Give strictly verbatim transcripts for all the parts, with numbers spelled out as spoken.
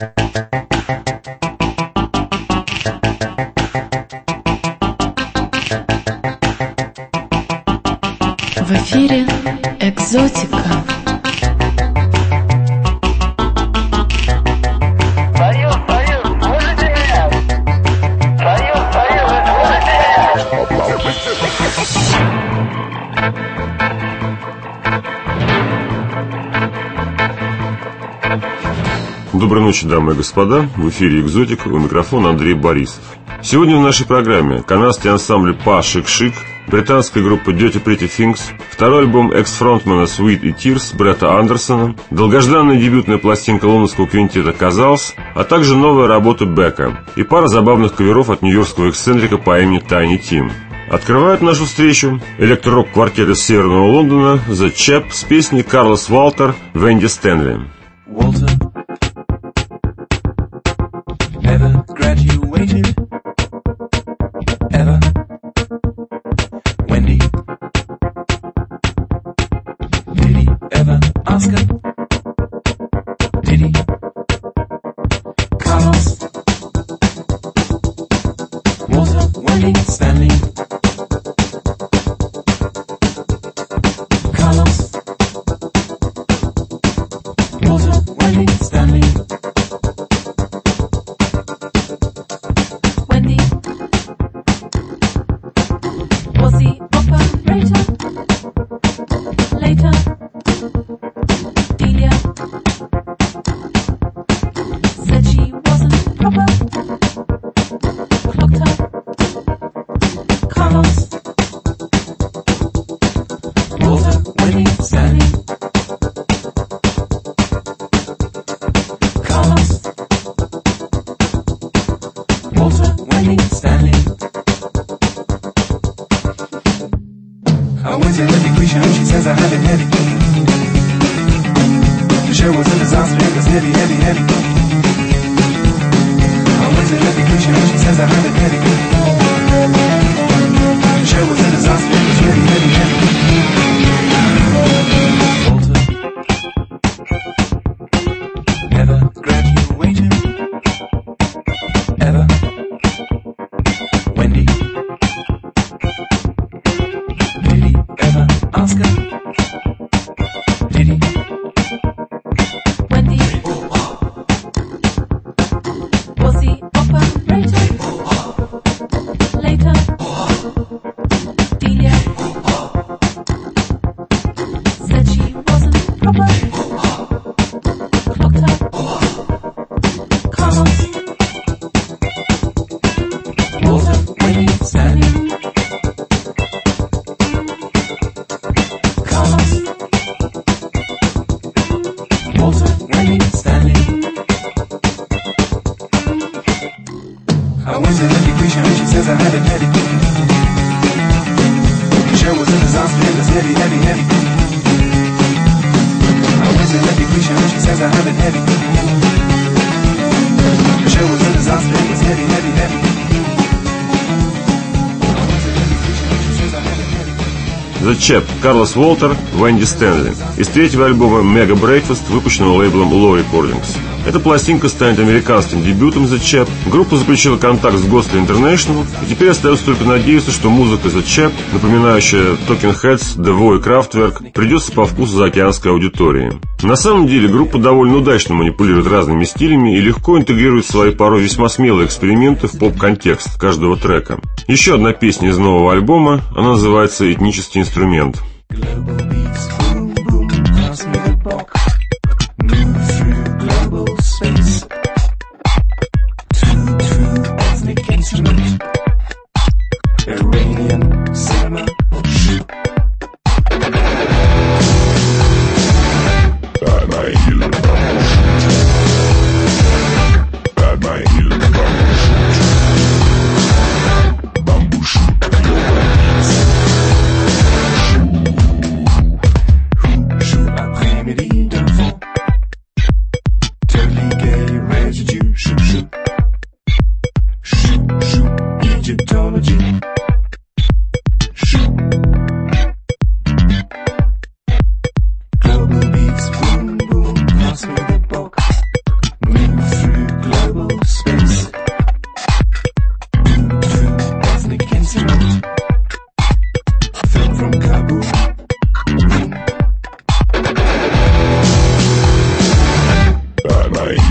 В эфире «Экзотика». Союз, Союз, слышите меня? Союз, Союз, слышите меня? Доброй ночи, дамы и господа. В эфире «Экзотика», у микрофона Андрей Борисов. Сегодня в нашей программе канадский ансамбль Па Шик Шик, британская группа Dirty Pretty Things, второй альбом экс-фронтмена Sweet и Tears Бретта Андерсона, долгожданная дебютная пластинка лондонского квинтета Казалс, а также новая работа Бека и пара забавных каверов от нью-йоркского эксцентрика по имени Тайни Тим. Открывает нашу встречу электророк-квартет из Северного Лондона The Chap с песней Карлос Уолтер «Венди Стэнли». Walter never graduated, ever. Wendy, did he ever ask her? Did he? Carlos, Walter, Wendy, Stanley. Carlos, Walter, Wendy, Stanley. Wendy, was he operator? Later, Delia said she wasn't proper. Clocked her. Carlos, Walter, Wendy, Stanley. Carlos, Walter, Wendy, Stanley. I went to Lady Quisha and she says I have it heavy. The show was a disaster, it was heavy, heavy, heavy. I went to Lady Quisha and she says I have it heavy. The show was a disaster, it was heavy, heavy, heavy. Walter never graduated, ever. Wendy, did he ever ask her? Did he? Wendy, was he operator? Later, Delia said she wasn't proper. Clocked her. Carlos, Walter, Wendy, Stanley. Carlos, Walter, Wendy, Stanley. I went to Lady Quisha and she says I have it heavy. The show was a disaster, it was heavy, heavy, heavy. I went to Lady Quisha and she says I have it heavy. The show was a disaster, it was heavy, heavy, heavy. I went to Lady Quisha and she says I have it heavy. The Chap, Карлос Уолтер, Венди Стэнли из третьего альбома Mega Breakfast, выпущенного лейблом Low Recordings. Эта пластинка станет американским дебютом The Chap. Группа заключила контракт с Ghostly International, и теперь остается только надеяться, что музыка The Chap, напоминающая Talking Heads, The Void и Kraftwerk, придется по вкусу заокеанской аудитории. На самом деле группа довольно удачно манипулирует разными стилями и легко интегрирует в свои порой весьма смелые эксперименты в поп-контекст каждого трека. Еще одна песня из нового альбома, она называется «Этнический инструмент». Global beats, boom, boom, pass me the box. Move through global space. True, true ethnic instrument. Iranian cinema. Bad my heel. Bad my heel. Bamboo shoot. Après-midi devant, totally gay.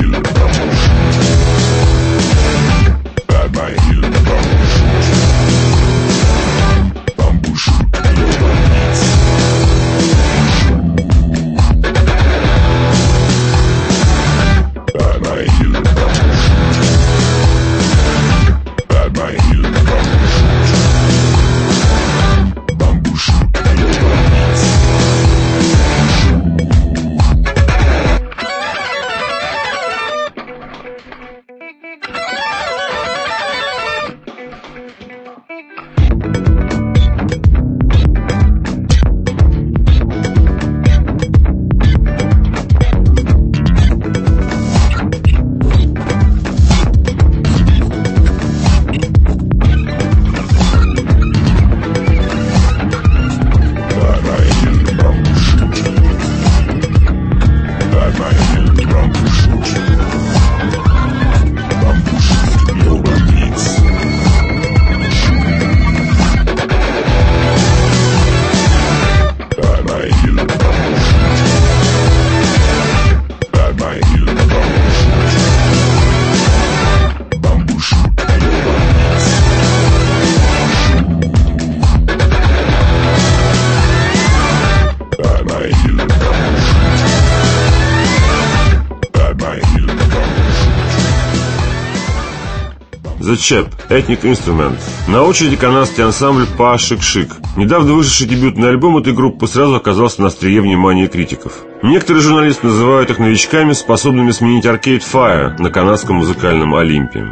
The Chap, Ethnic Instrument. На очереди канадский ансамбль Па Шик Шик. Недавно вышедший дебютный альбом этой группы сразу оказался на острие внимания критиков. Некоторые журналисты называют их новичками, способными сменить Arcade Fire на канадском музыкальном Олимпе.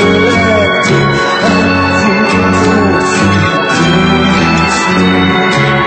Shooting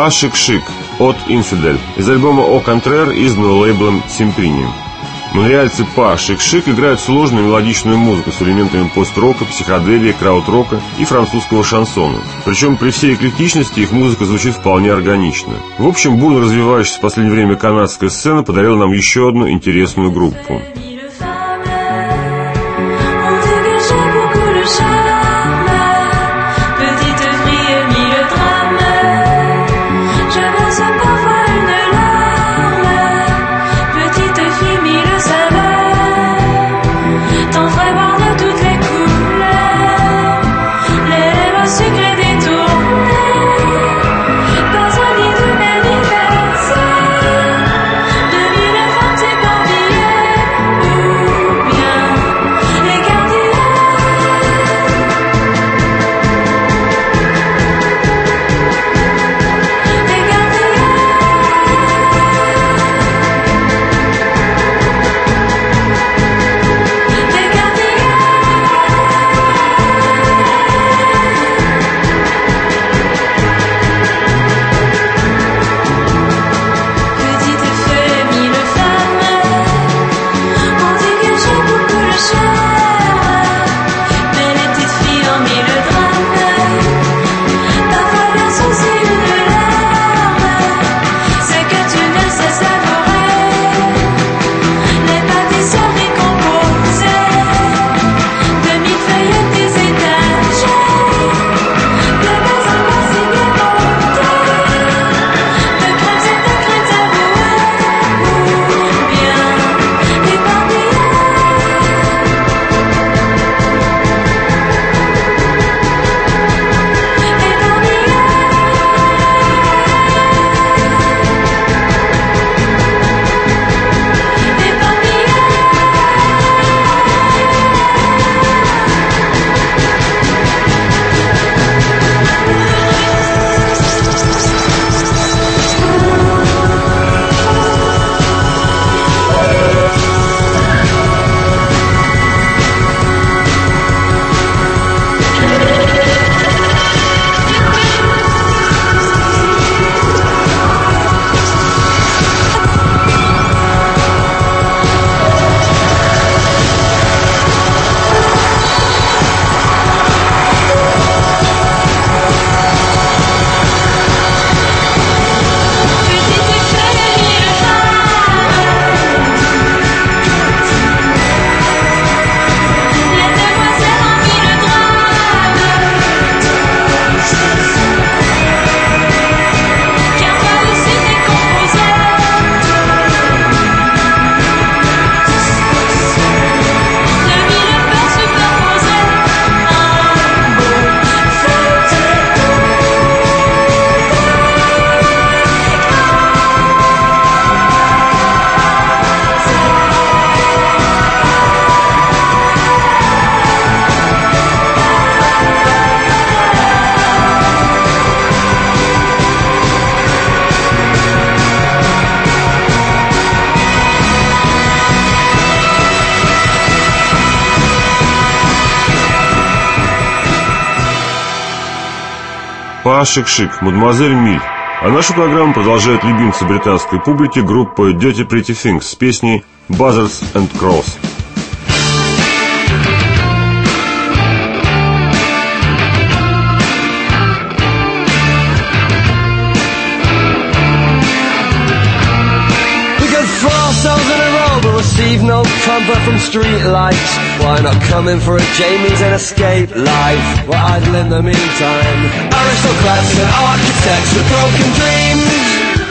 Па-шик-шик от Infidel из альбома «О Контрер», изданного лейблом Симприни. Монреальцы Па-шик-шик играют сложную мелодичную музыку с элементами пост-рока, психоделии, краудрока и французского шансона. Причем при всей эклектичности их музыка звучит вполне органично. В общем, бурно развивающаяся в последнее время канадская сцена подарила нам еще одну интересную группу. Па-шик-шик, мадемуазель Миль. А нашу программу продолжают любимцы британской публики группа Dirty Pretty Things с песней Buzzards and Crows. Receive no comfort from street lights. Why not come in for a Jamie's and escape life? Well, idle in the meantime. Aristocrats and architects with broken dreams.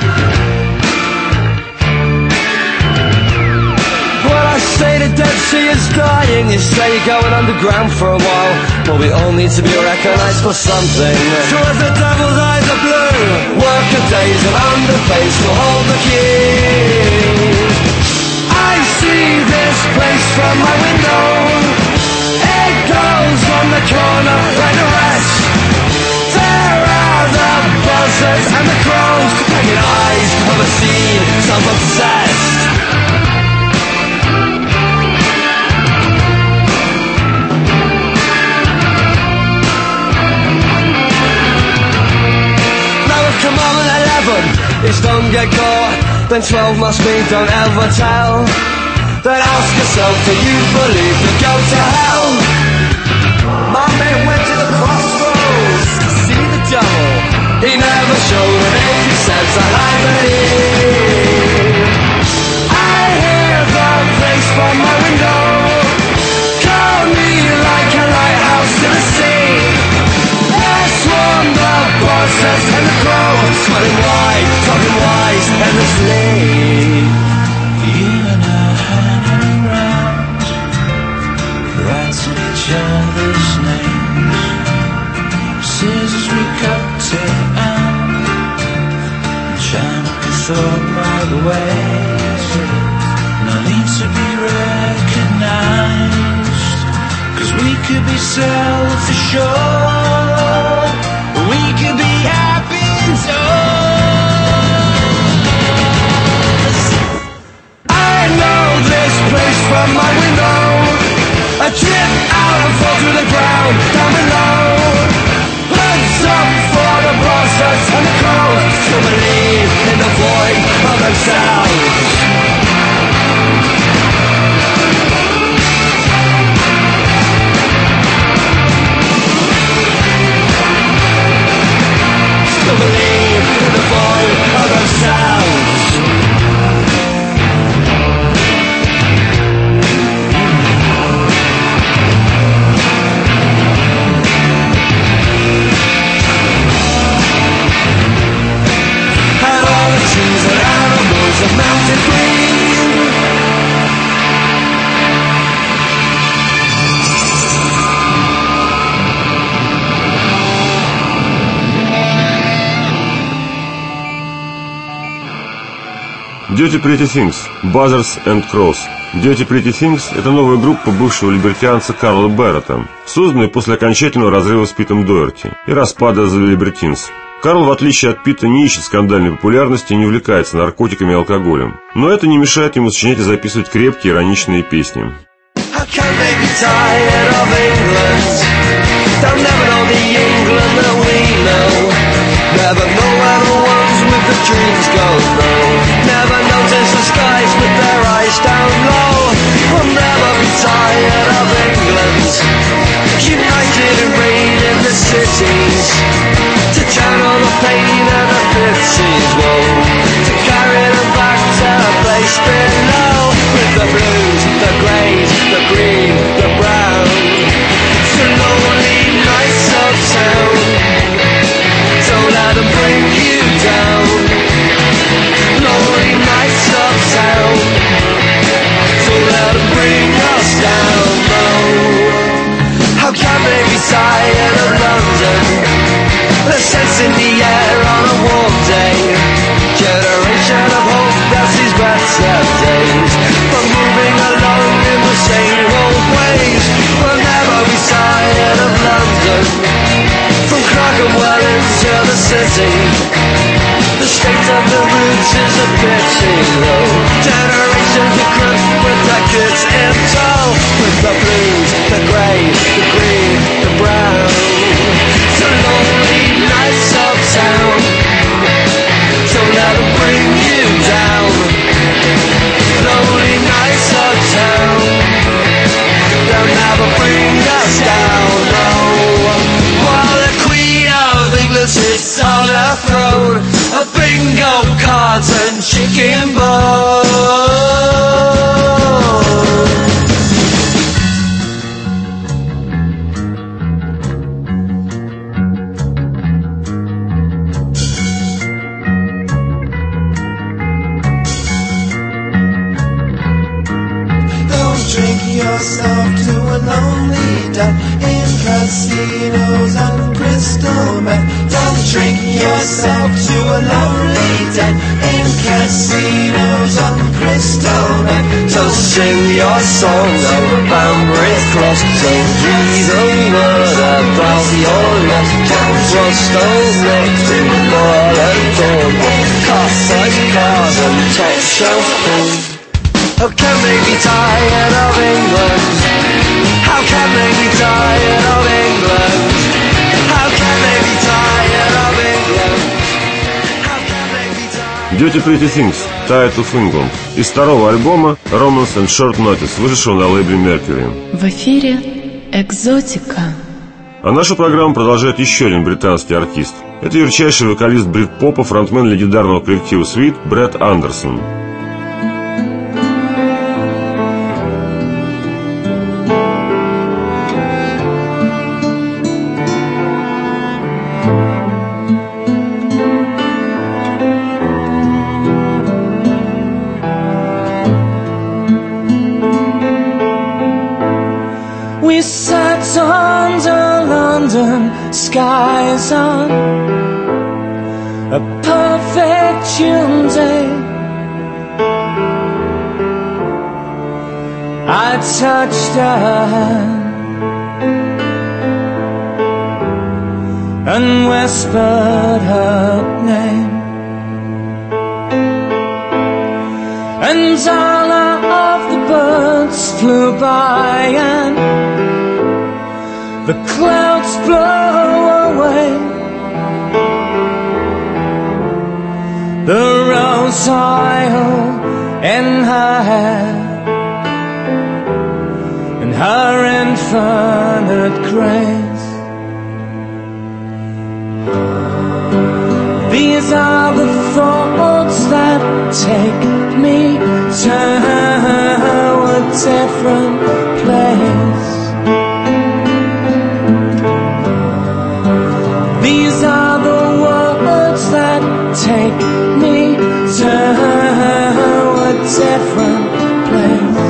When I say the Dead Sea is dying, you say you're going underground for a while. Well, we all need to be recognized for something. So as the devil's eyes are blue, worker days and underpays will hold the keys. I see this place from my window. It goes on the corner right to rest. There are the buzzards and the crows, hanging eyes of a scene, self-obsessed. Now we've come on and get caught, then twelve must be don't ever tell. Then ask yourself, do you believe you go to hell? My man went to the crossroads to see the devil. He never showed an eighty cents a harmony. I hear the place from my window call me like a lighthouse to the sea. There's swarm the bosses and the crows, smelling wide, talking wise, endlessly. You and I hanging around, writing each other's names. Scissors we cut it out, trying to be thought by the ways. No need to be recognized, cause we could be self-assured, we could be happy and toast. I know this place from my window. I trip out and fall to the ground down below. Heads up for the bosses and the crows to believe in the void of themselves. To believe in the void of themselves. Trees and animals of mountain green. Dirty Pretty Things, Buzzers and Crows. Dirty Pretty Things – это новая группа бывшего либертианца Карла Берретта, созданная после окончательного разрыва с Питом Доерти и распада The Libertines. Карл, в отличие от Питта, не ищет скандальной популярности и не увлекается наркотиками и алкоголем. Но это не мешает ему сочинять и записывать крепкие ироничные песни. To channel the pain and the fifties woe, to carry them back to a place below, with the blues, the greys, the green, the brown, to lonely nights of town. Don't let them bring you down. Lonely nights of town. Don't let them bring us down. No. How can they be tired of London? The sense in the air on a warm day. Generation of hope that sees better days. But moving along in the same old ways. We'll never be tired of London. From Clerkenwell into the city. The state of the roots is a pity low. Generations of crooks with records in tow. With the blues, the greys, the green, the brown. So lonely nights of town. Don't let them bring you down. Lonely nights of town. They'll never bring us down, no. While the Queen of England sits on her throne of bingo cards and chicken bones. Yourself to a lonely death in casinos and crystal meth. Don't drink yourself to a lonely death in casinos and crystal meth. So sing your song of Banbury Cross. Don't breathe a word about your loss. Don't trust those next to more and dawn. Car-size cars and top shelf food. How can they be tired of England? How can they be tired of England? How can they be tired of England? How can they be tired? Dirty Pretty Things, Tied to England, из второго альбома Romance and Short Notice, вышедшего на лейбле Mercury. В эфире «Экзотика». А нашу программу продолжает еще один британский артист. Это ярчайший вокалист брит-попа, фронтмен легендарного коллектива Sweet Брэд Андерсон. We sat under London skies on a perfect June day. I touched her hand and whispered her name, and all of the birds flew by and the clouds blow away. The rose oil in her hair and her infinite grace. These are the thoughts that take me to a different place. These are the words that take me to a different place.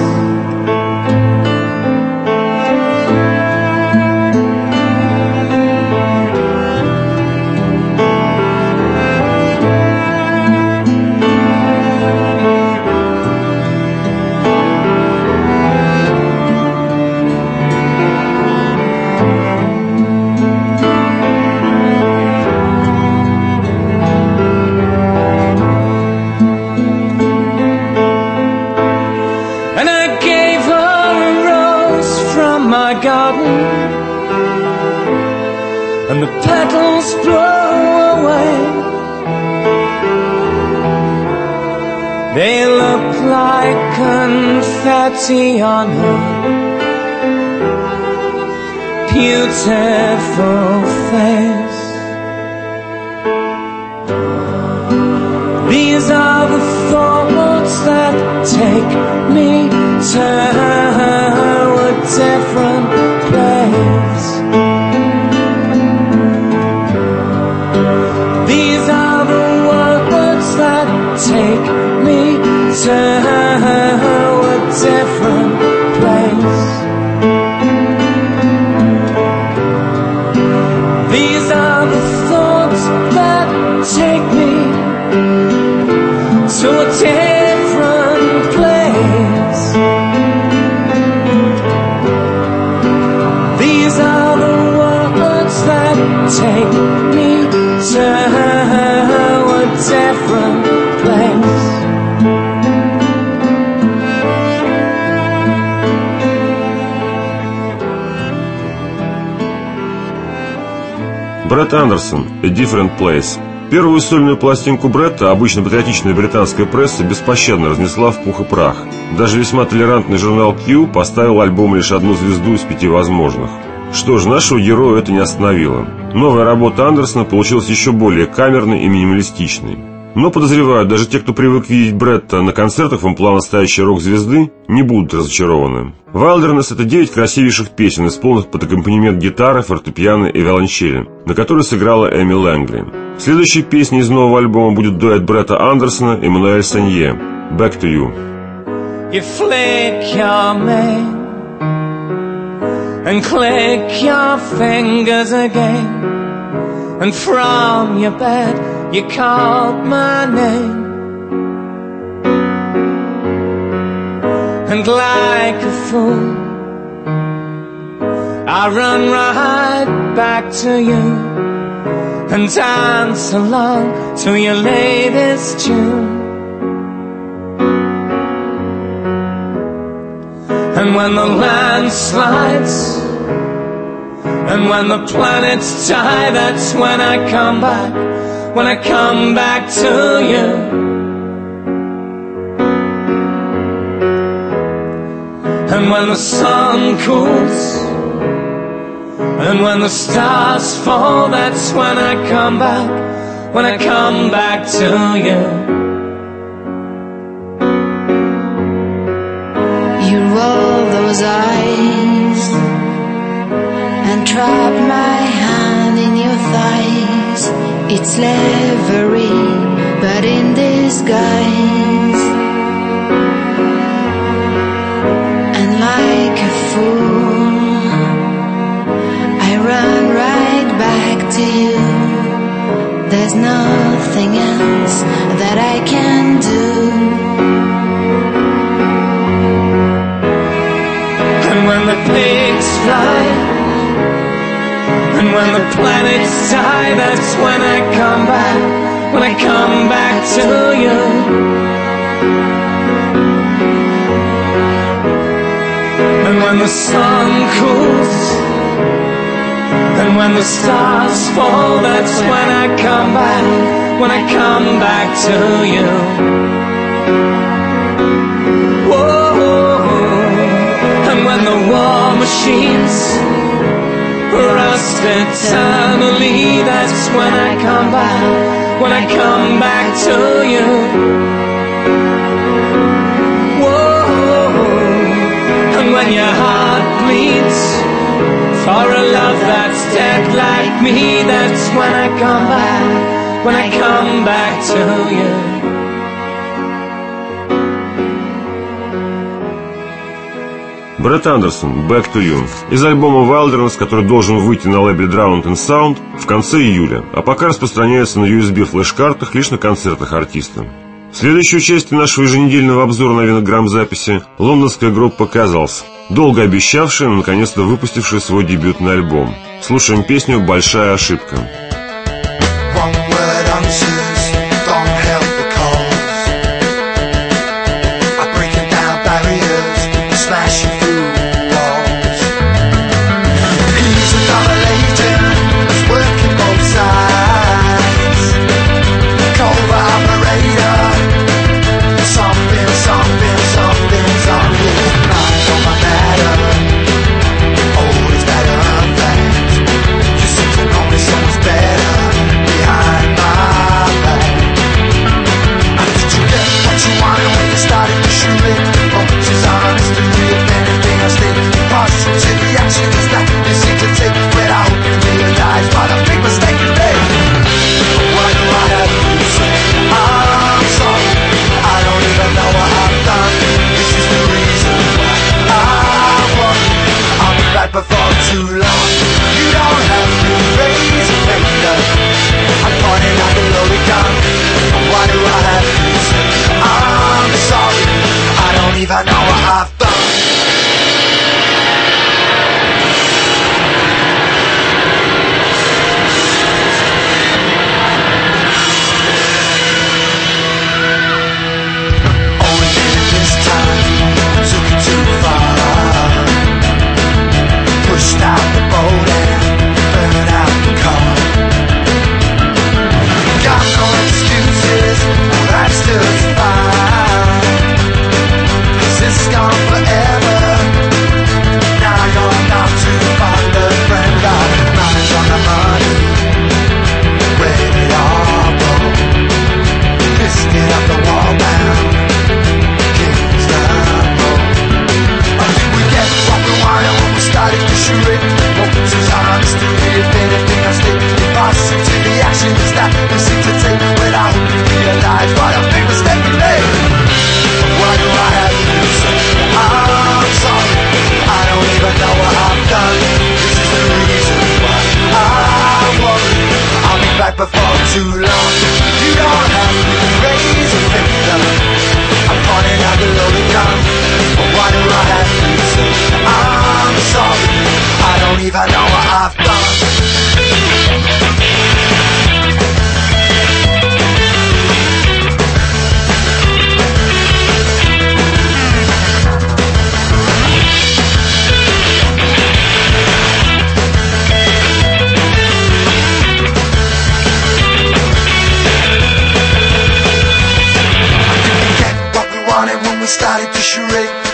And the petals blow away. They look like confetti on her beautiful face. These are the thoughts that take me to a different place. These are the words that take me to a different place. These are the thoughts that take me to a different place. These are the words that take me to a different place. Брэд Андерсон, A Different Place. Первую сольную пластинку Бретта обычно патриотичная британская пресса беспощадно разнесла в пух и прах. Даже весьма толерантный журнал Q поставил альбому лишь одну звезду из пяти возможных. Что ж, нашего героя это не остановило. Новая работа Андерсона получилась еще более камерной и минималистичной. Но, подозреваю, даже те, кто привык видеть Бретта на концертах в амплуа настоящей рок-звезды, не будут разочарованы. Wilderness — это девять красивейших песен, исполненных под аккомпанемент гитары, фортепиано и виолончели, на которой сыграла Эми Лэнгли. Следующей песней из нового альбома будет дуэт Бретта Андерсона и Эммануэль Санье «Back to You». You flick your mane and click your fingers again, and from your bed you called my name, and like a fool I run right back to you and dance along to your latest tune. And when the land slides and when the planets die, that's when I come back, when I come back to you. And when the sun cools, and when the stars fall, that's when I come back, when I come back to you. You roll those eyes and trap my hand in your thighs. It's slavery, but in disguise. And like a fool, I run right back to you. There's nothing else that I can do. And when the pigs fly, and when the planets die, that's when I come back, when I come back to you. And when the sun cools, and when the stars fall, that's when I come back, when I come back to you. Whoa. And when the war machines rust eternally, that's when I come back, when I come back to you. Whoa. And when your heart bleeds for a love that's dead like me, that's when I come back, when I come back to you. Брэд Андерсон, Back to You, из альбома Wilderness, который должен выйти на лейбле Drowned in Sound в конце июля, а пока распространяется на ю эс би-флеш-картах лишь на концертах артиста. В следующей части нашего еженедельного обзора новинок грамм-записи лондонская группа Cazals, долго обещавшая, но наконец-то выпустившая свой дебютный альбом. Слушаем песню «Большая ошибка». Better.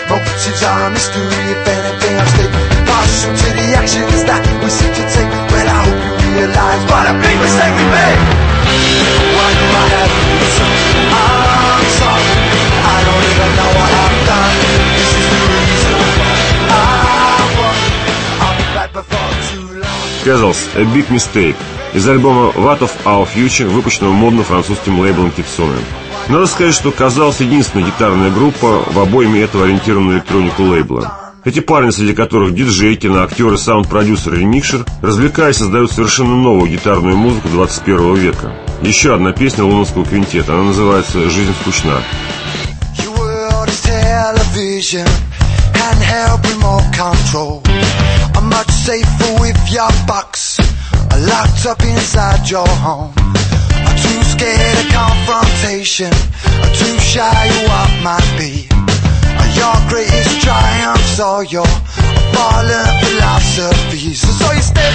motives are a mystery. If anything, I'll stay partial to the actions that we seem to take. Well, I hope you realize what a big mistake we made. Why do I have to so I'm sorry. I don't even know what I've done. This is the reason I want. I'll be back before too long. Casuals – A Big Mistake из альбома What of Our Future, выпущенного модным французским лейблом Kitsune. Надо сказать, что казалось единственная гитарная группа в обойме этого ориентированного на электронику лейбла. Эти парни, среди которых диджей, киноактеры, саунд-продюсер и ремикшер, развлекаясь, создают совершенно новую гитарную музыку двадцать первого века. Еще одна песня лондонского квинтета, она называется «Жизнь скучна». Locked up inside your home, I'm too scared of confrontation, I'm too shy of what might be. Your greatest triumphs or your fallen philosophies. So you step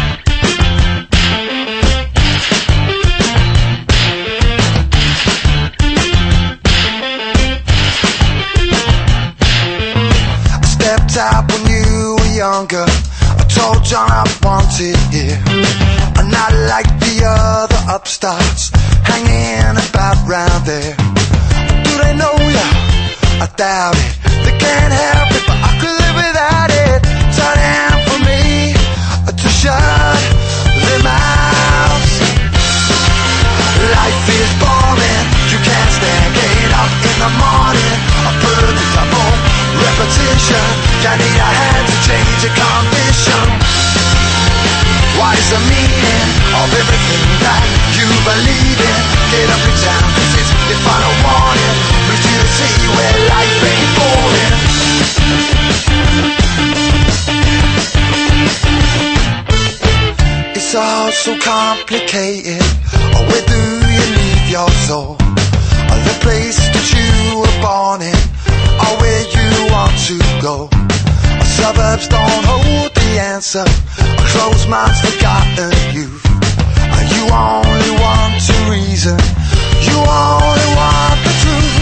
I stepped out when you were younger. Told John I wanted here. I'm not like the other upstarts hanging about round there. Do they know ya? I doubt it. They can't help it, but I could live without it. Time for me to shut them out. Life is boring. You can't stand getting up in the morning. A predictable repetition. You need a hand to change your condition. What is the meaning of everything that you believe in? Get up and down, cause it's your final warning. Brings you to see where life ain't boring. It's all so complicated. Oh, where do you leave your soul? Or the place that you were born in, or where you want to go? Suburbs don't hold the answer. A closed mind's forgotten youth. You only want to reason. You only want the truth.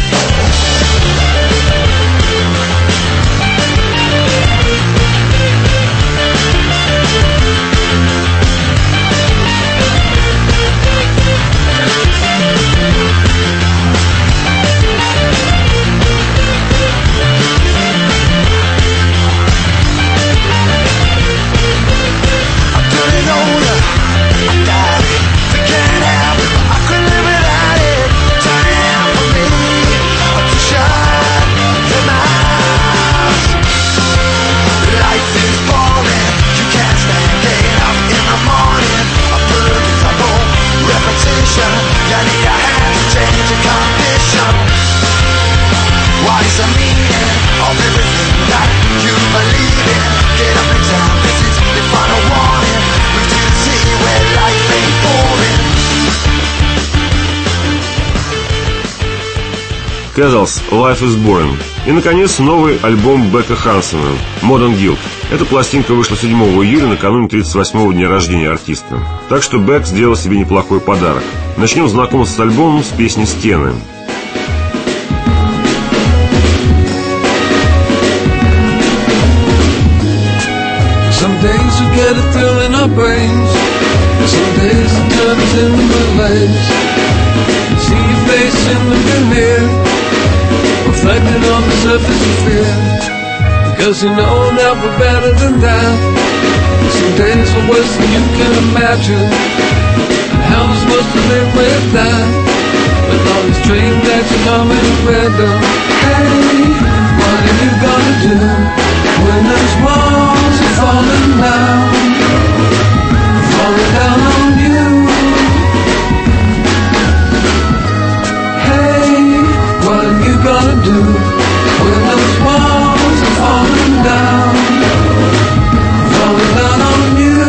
Casuals – Life is Boring. И, наконец, новый альбом Бека Хансена Modern Guilt. Эта пластинка вышла седьмого июля, накануне тридцать восьмого дня рождения артиста. Так что Бек сделал себе неплохой подарок. Начнем знакомство с альбомом с песни «Стены». Some days we get a thrill in our brains. Some days it turns into malaise. See your face in the mirror, reflected on the surface of fear. Because you know that we're better than that. Some days are worse than you can imagine. And how we're supposed to live with that? With all these train tracks coming random. Hey, what are you gonna do when those walls are falling down? Falling down on you. Hey, what are you gonna do when those walls are falling down? Falling down on you.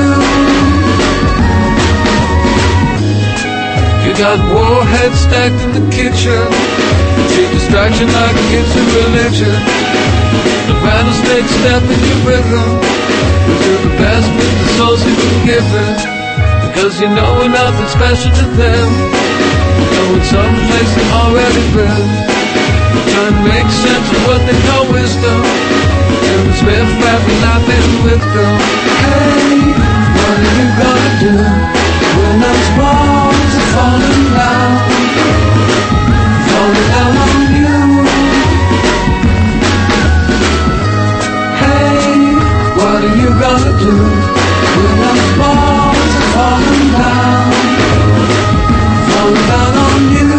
You got warheads stacked in the kitchen. Cheap distraction like it's a religion. The rattlesnake step in your rhythm. We do the best with the souls you've been given. Because you know we're nothing special to them. We know in some place they've already been. trying to make sense of what they call wisdom, and the spare fat and I've been with them. Hey, what are you gonna do when those walls are falling down, falling down on you? Hey, what are you gonna do when those walls are falling down, falling down on you?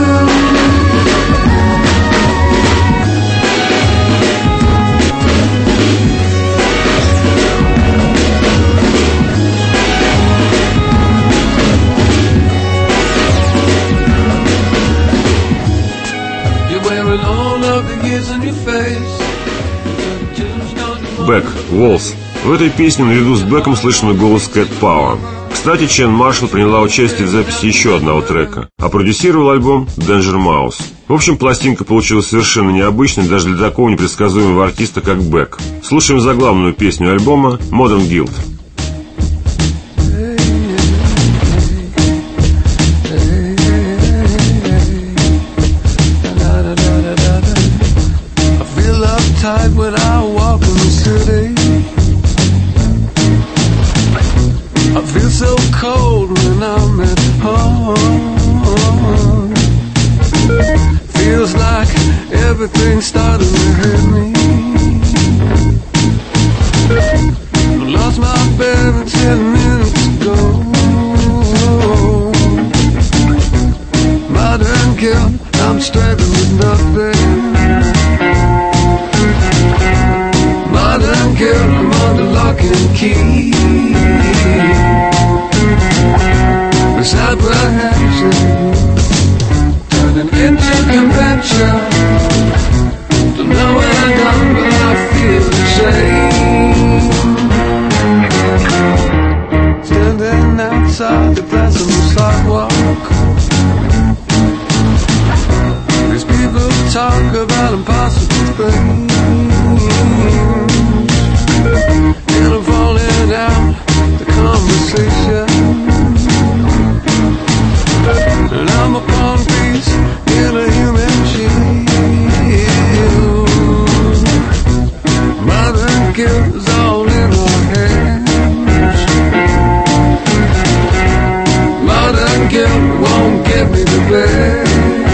Бэк, Walls. В этой песне наряду с Бэком слышен голос Кэт Пауэр. Кстати, Чен Маршалл приняла участие в записи еще одного трека, а продюсировал альбом Danger Mouse. В общем, пластинка получилась совершенно необычной даже для такого непредсказуемого артиста, как Бэк. Слушаем заглавную песню альбома Modern Guilt. When I walk in the city, I feel so cold when I'm at home. Feels like everything's starting to hurt me. I lost my bearings ten minutes ago. Modern guilt, I'm struggling with nothing. Modern guilt, I'm under lock and key. Misapprehension turning into convention. Don't know what I've done, but I feel ashamed. Standing outside the glass on the sidewalk, these people talk about impossible things. And I'm falling out the conversation, and I'm upon peace in a human shield. Modern guilt is all in our hands. Modern guilt won't get me to bed.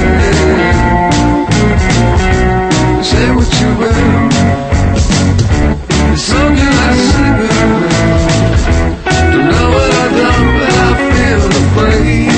Say what you will. So can I sleep in bed? Don't know what I've done, but I feel afraid.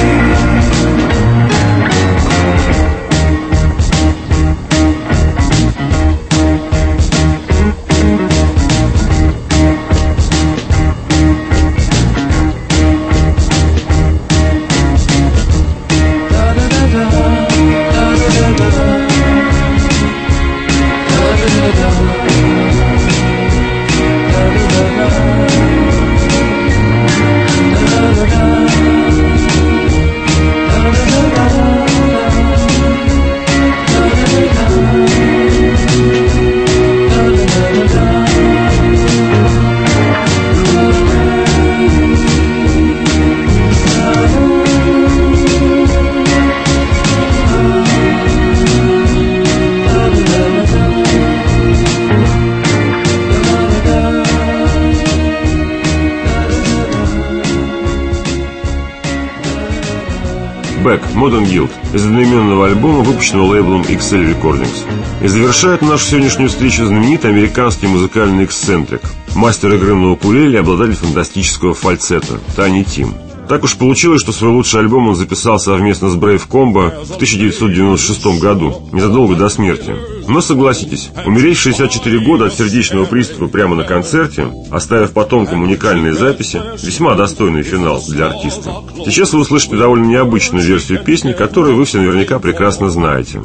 Бэк, Modern Guilt, из одноименного альбома, выпущенного лейблом икс эл Recordings. И завершает нашу сегодняшнюю встречу знаменитый американский музыкальный эксцентрик, мастер игры на укулеле и обладатель фантастического фальцета Тайни Тим. Так уж получилось, что свой лучший альбом он записал совместно с Brave Combo в тысяча девятьсот девяносто шестом году, незадолго до смерти. Но согласитесь, умереть в шестьдесят четыре года от сердечного приступа прямо на концерте, оставив потомкам уникальные записи, весьма достойный финал для артиста. Сейчас вы услышите довольно необычную версию песни, которую вы все наверняка прекрасно знаете.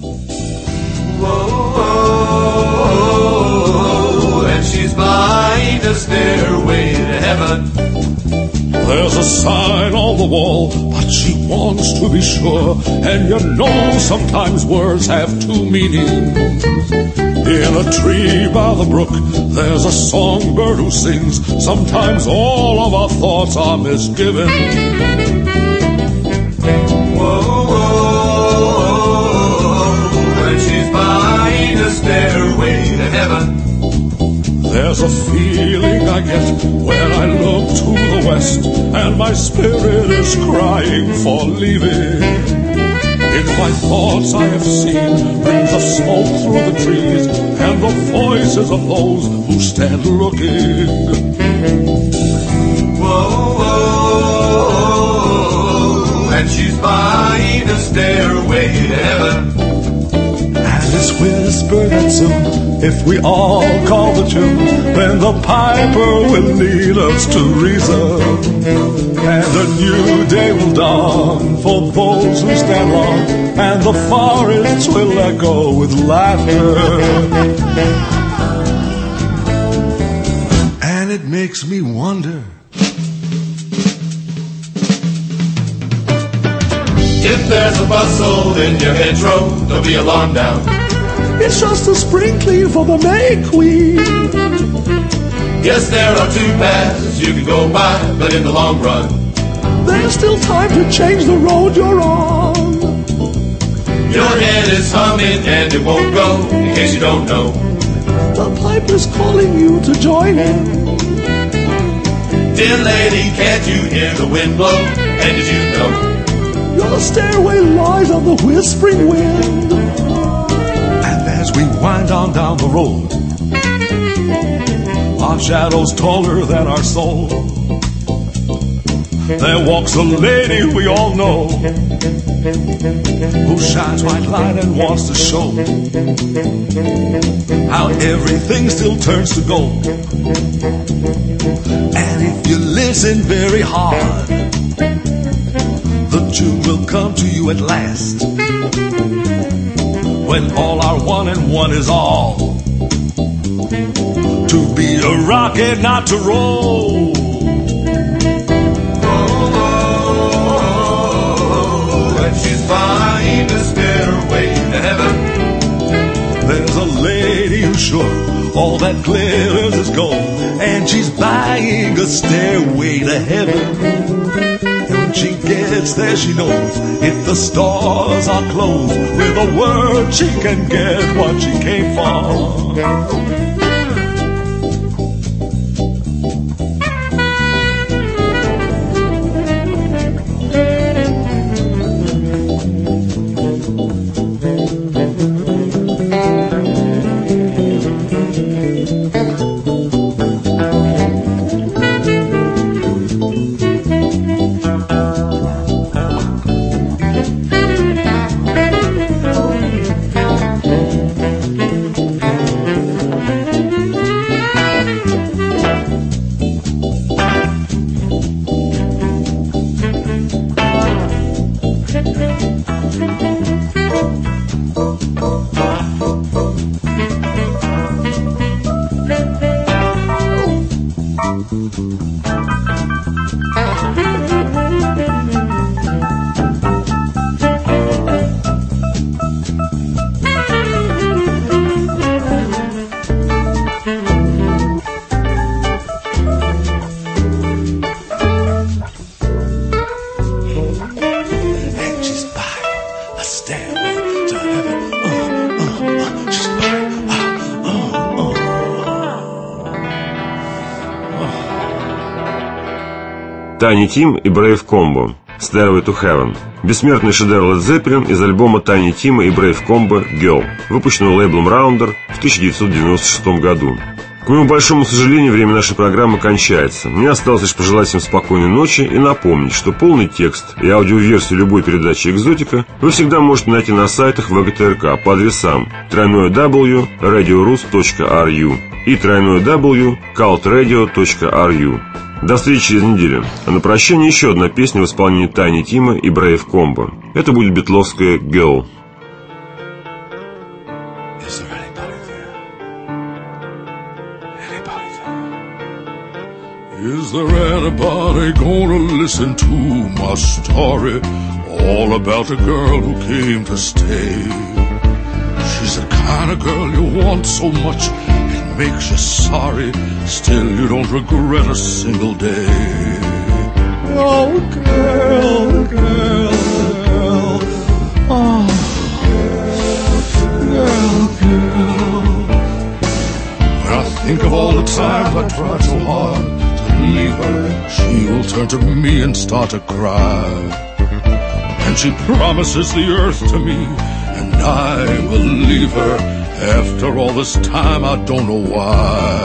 There's a sign on the wall, but she wants to be sure. And you know sometimes words have two meanings. In a tree by the brook, there's a songbird who sings. Sometimes all of our thoughts are misgiven. Whoa, whoa, whoa, when she's by a stairway to heaven. There's a feeling I get when I look to the west, and my spirit is crying for leaving. In my thoughts I have seen rings of smoke through the trees, and the voices of those who stand looking. Whoa, whoa, and she's buying a stairway to heaven. And it's whispered that soon, if we all call the tune, then the piper will lead us to reason, and a new day will dawn for those who stand long, and the forests will echo with laughter. And it makes me wonder, if there's a bustle in your hedgerow, don't be alarmed now. it's just a spring clean for the May Queen. Yes, there are two paths you can go by, but in the long run, there's still time to change the road you're on. Your head is humming and it won't go, in case you don't know. The piper's calling you to join him. Dear lady, can't you hear the wind blow? And did you know your stairway lies on the whispering wind? And as we wind on down the road, our shadows taller than our soul, there walks a lady we all know, who shines white light and wants to show how everything still turns to gold. And if you listen very hard, the tune will come to you at last, when all are one and one is all. To be a rocket, not to roll. find a stairway to heaven? There's a lady who's sure all that glitters is gold, and she's buying a stairway to heaven. And when she gets there, she knows if the stores are closed, with a word she can get what she came for. Tiny Tim и Brave Combo Stairway to Heaven. Бессмертный шедевр Led Zeppelin из альбома Tiny Tim и Brave Combo Girl, выпущенного лейблом Rounder в тысяча девятьсот девяносто шестом году. К моему большому сожалению, время нашей программы кончается. Мне осталось лишь пожелать всем спокойной ночи и напомнить, что полный текст и аудиоверсию любой передачи «Экзотика» вы всегда можете найти на сайтах вэ гэ тэ эр ка по адресам дабл-ю дабл-ю дабл-ю точка радио рус точка ар ю и дабл-ю дабл-ю дабл-ю точка калт радио точка ар ю. До встречи через неделю. А на прощание еще одна песня в исполнении Тайни Тима и Brave Combo. Это будет битловская «Girl». Is there anybody gonna listen to my story? All about a girl who came to stay. She's the kind of girl you want so much it makes you sorry, still you don't regret a single day. Oh girl, girl, girl, oh girl, girl. When I think of all the times I tried so hard to leave her, she will turn to me and start to cry. And she promises the earth to me, and I will leave her. After all this time, I don't know why.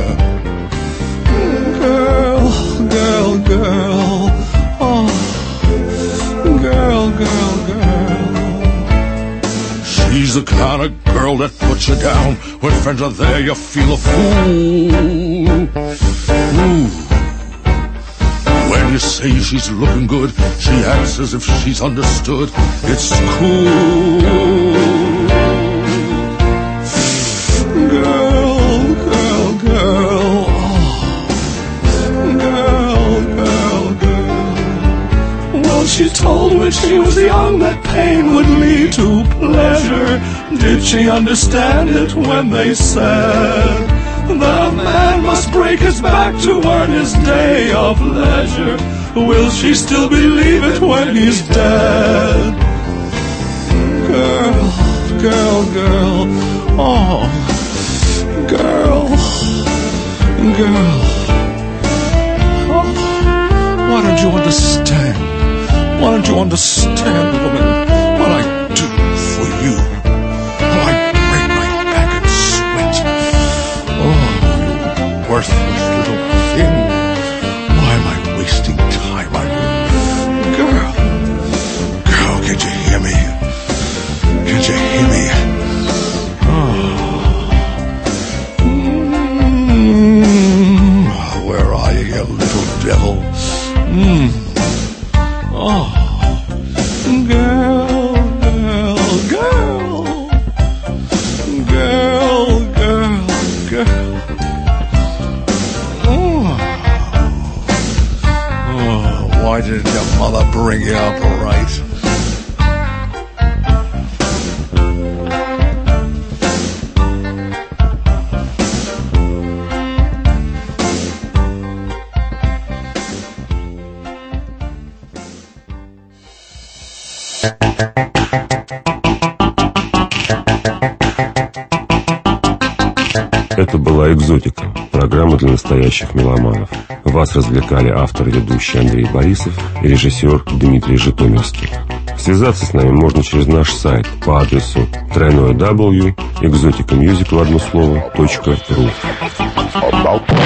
Girl, girl, girl, oh, girl, girl, girl. She's the kind of girl that puts you down. When friends are there, you feel a fool. Ooh. When you say she's looking good, she acts as if she's understood. It's cool. Girl, girl, girl, oh. Girl, girl, girl. Well, she told when she was young that pain would lead to pleasure. Did she understand it when they said that a man must break his back to earn his day of leisure? Will she still believe it when he's dead? Girl, girl, girl, oh. Girl, girl, oh, why don't you understand? Why don't you understand, woman, what I do for you? How I break my back and sweat. Oh, you worthless little thing. Why am I wasting time on you? Girl, girl, can't you hear me? Can't you hear me? Oh. Where are you, you little devil? Mm. Oh, girl, girl, girl, girl, girl, girl. Oh. Oh, why didn't your mother bring you up right? Это была «Экзотика», программа для настоящих меломанов. Вас развлекали автор и ведущий Андрей Борисов и режиссер Дмитрий Житомирский. Связаться с нами можно через наш сайт по адресу дабл ю дабл ю дабл ю точка экзотика мьюзик в одно слово точка ру.